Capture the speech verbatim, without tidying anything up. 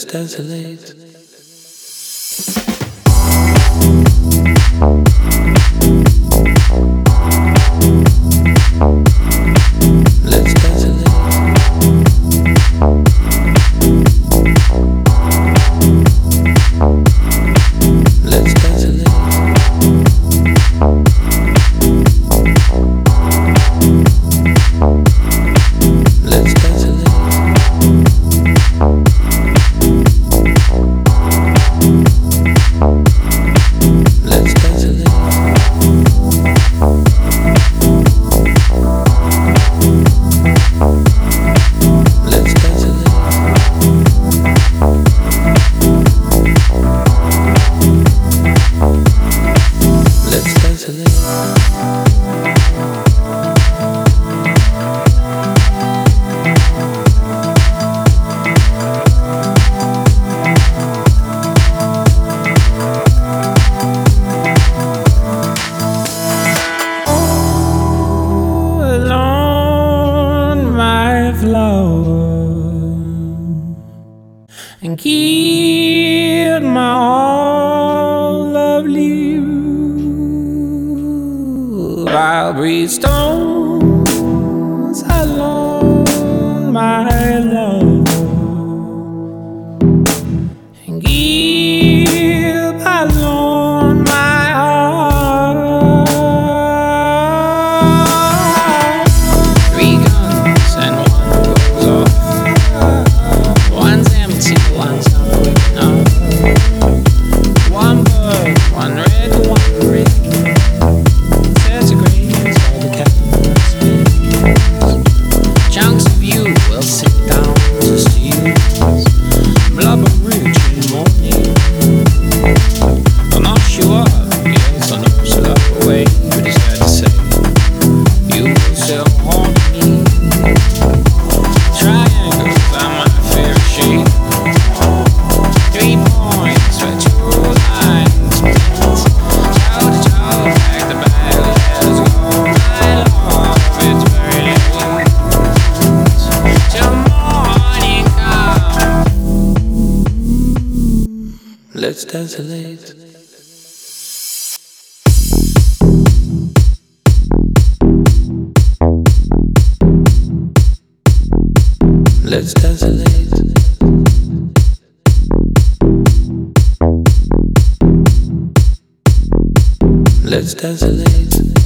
desolate. Let's desolate. Let's desolate. Let's desolate. Let's desolate. Let's desolate. Let's desolate. And keep my all lovely you. I'll breathe stones along my love, and keep along my heart. Three guns and one goes off. One's empty, one's hungry enough. One bird, one red, one green. Centigrades all the cats speak. Chunks of you will sit down to steal. Blubber rich in the morning. I'll knock you up, yes, I'll knock you up away. But it's fair to say, you will still haunt me. Triangles are my favorite shape. Three points where two lines meet. Chow to chow, back to back, let's go. My love, it's very late. Till morning comes. Let's desolate. Let's desolate. Let's desolate.